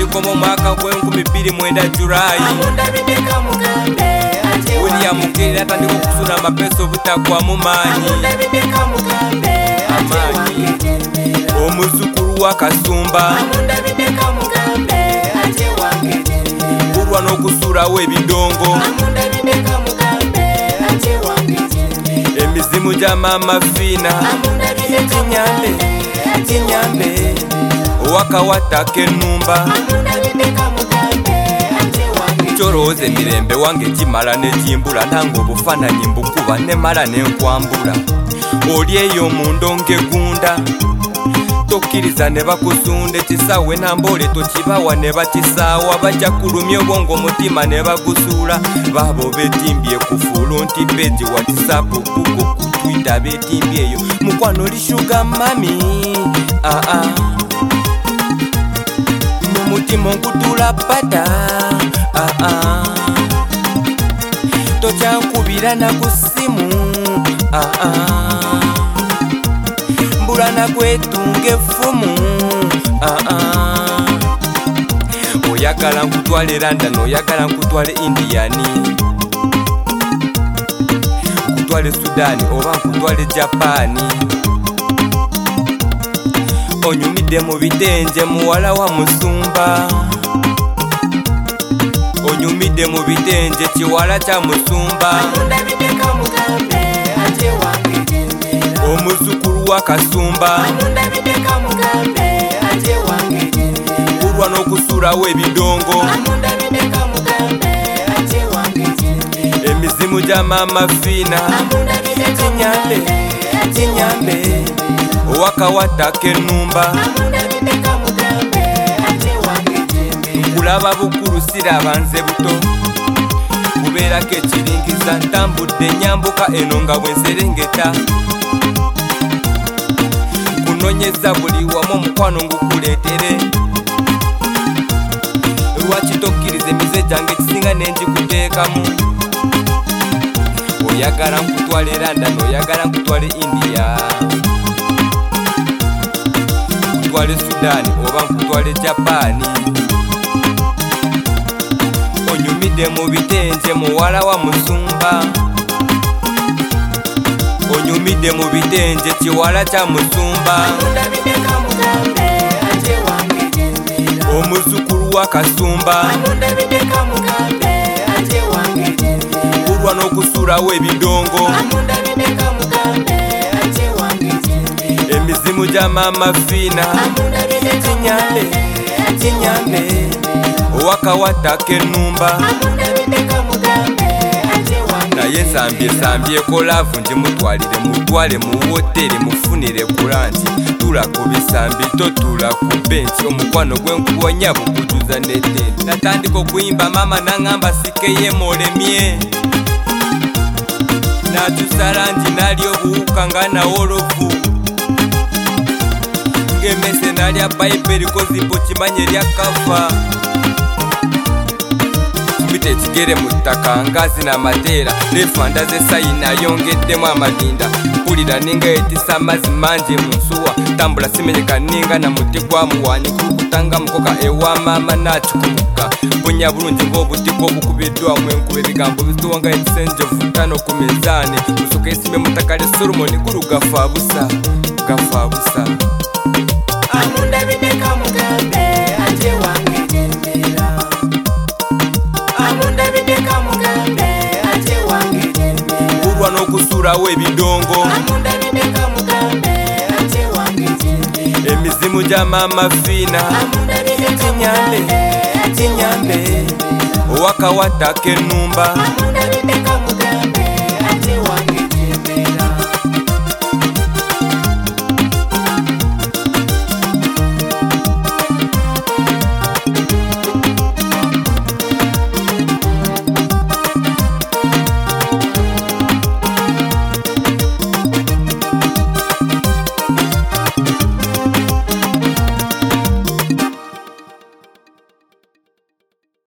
Chikomo mwaka gw'2009 Julai William Mugerera atandika okusuna amapeesa obutagwa mu maanyi omuzukulu wa Kasumba kulwa n'okusuulawo ebidongo emizimu gya Maama Fiina kinyambe owakawata k'ennumba kyolowooza emirembe wange gimala ne gimbula nange obufaananyi mbukuba nemala nenkwambula oli eyo mundongo egunda tokkiriza ne bakusunda ekisaawe namboole tokibawa ne bakisaawa bajja kulumya obwongo omutima ne bagusuula baabo beetimbye ku fulunti peji whatsapp kuku kutwita beetimbye eyo mukwano lishuga mami mumutima nkutula pata tojankubira na ku ssimu mbula nagwetunga effumu oyagala nkutwale London oyagala nkutwale Indiani nkutwale Sudani oba nkutwale Japani onyumidde mu bitenje muwala wa Musumba onyumidde mu bitenje kiwala kya Musumba omuzukulu wa Kasumba kulwa n'okusuulawo ebidongo emizimu gya Maama Fiina kinyambe owakawata k'ennumba nkulaba bukulu siraba nze buto kubeerako ekiringiza ntambudde nyambuka eno nga bwe nserengeta kunonyeza buli wamu omukwano ngukuleetere lwaki tokkiriza emize gyange ekisinga nenjikuteekamu oyagala nkutwale London oyagala nkutwale India nkutwale Sudani oba nkutwale Japani onyumidde mu bitenje muwala wa Musumba onyumidde mu bitenje kiwala kya Musumba omuzukulu wa Kasumba kulwa n'okusuulawo ebidongo emizimu gya Maama Fiina kinyambe owakawata k'ennumba naye nsambyesambyeko laavu ngimutwalire mutwale mu woteri mufunire kulanti tula ku bisambi totula ku benchi omukwano gwenkuwonya bukujuza nete natandika okuyimba maama naŋŋamba sikeye molemye natusala nti nali obuwuka nga nawolovu ng'emmese nalya bayibuli kozipo kimanye lyakava kubita ekigere mu ttaka ngazina amateera lefanda z'esayina yongeddemu amadinda mpulira ninga yetisa amazzi mangi mu nsuwa tambula simenyeka ninga na muti gwa muwaani kulukutanga mukoka ewa maama naakikumuka mpunya bulungi ng'obutiko obukubiddwamu enkuba ebigambo bisuwa nga yetisenjovu tano ku minzaani musoka esime mu ttaka lya solomoni gulu gafa busa amundabideka mugambe ate wange jembera amundabideka mugambe ate wange jembera kulwa n'okusuulawo ebidongo amundabideka mugambe ate wange jembera emizimu gya Maama Fiina kinyambe owakawata k'ennumba amundabideka mugambe